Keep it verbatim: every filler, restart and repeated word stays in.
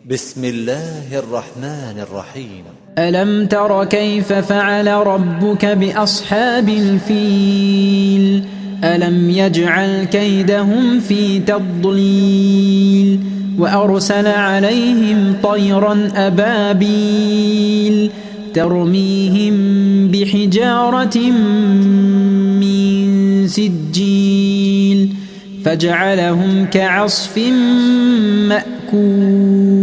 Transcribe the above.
بسم الله الرحمن الرحيم. ألم تر كيف فعل ربك بأصحاب الفيل ألم يجعل كيدهم في تضليل وأرسل عليهم طيرا أبابيل ترميهم بحجارة من سجيل فجعلهم كعصف مأكول.